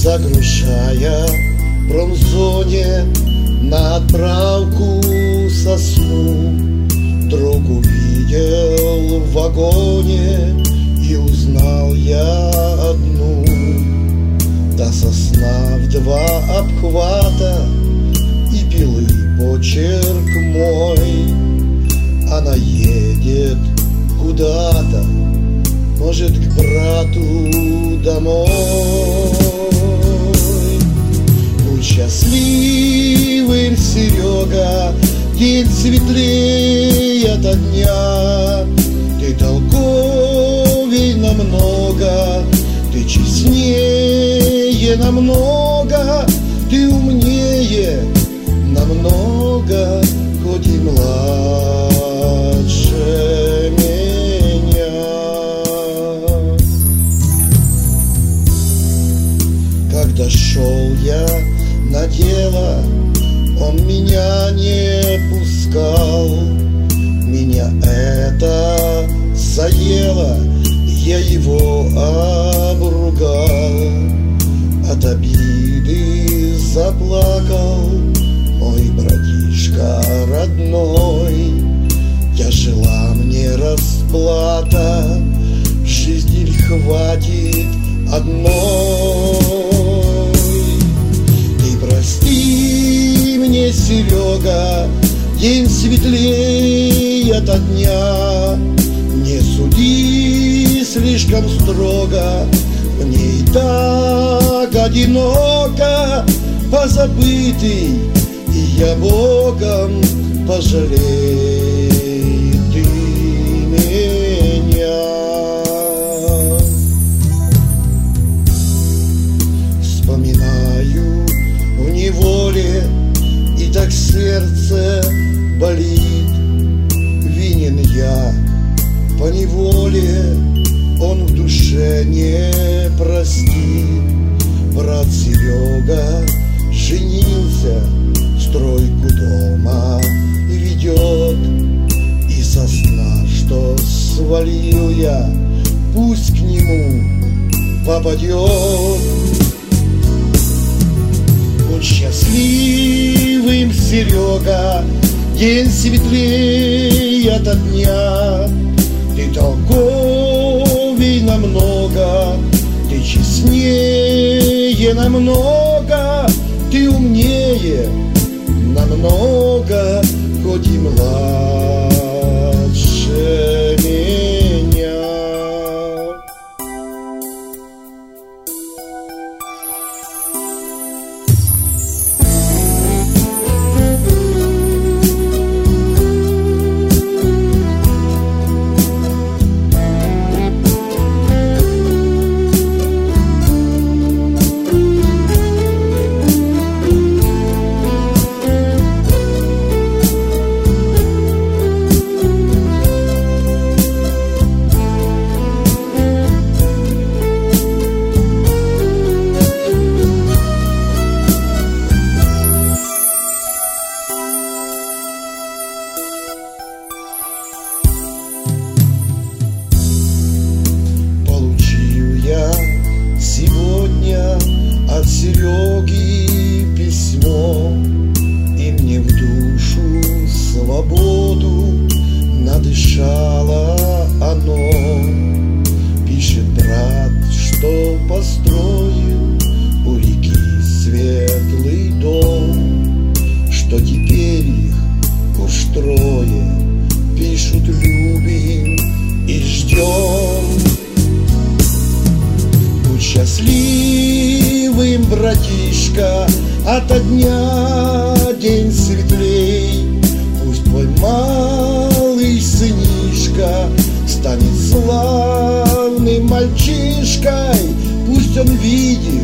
загружая в промзоне на отправку сосну. Вдруг увидел в вагоне и узнал я одну. Та сосна в два обхвата и пилы почерк мой. Она едет куда-то, может, к брату домой. Будь счастливым, Серега, день светлее ото дня. Ты толковей намного, ты честнее намного, ты умнее намного, хоть и младше меня. Когда шел я на дело, он меня не пускал. Меня это заело, я его обругал. От обиды заплакал мой братишка родной. Тяжела мне расплата, жизни ль хватит одной. Ты прости мне, Серега, день светлее ото дня. Не суди слишком строго, мне и так одиноко. Позабытый и я Богом, пожалей ты меня. Вспоминаю в неволе, и так сердце болит. Винен я поневоле, он в душе не простит. Брат Серега женился, стройку дома ведет. И сосна, что свалил я, пусть к нему попадет. Будь счастливым, Серега, день светлее ото дня. Ты толковей намного, ты честнее намного, ты умнее намного, хоть и младше меня. От Сереги письмо, и мне в душу свободу надышало оно. Пишет брат, что построил у реки светлый дом, что теперь их уж трое, пишут любим и ждем. Будь счастливым, братишка, ото дня день светлей. Пусть твой малый сынишка станет славным мальчишкой. Пусть он видит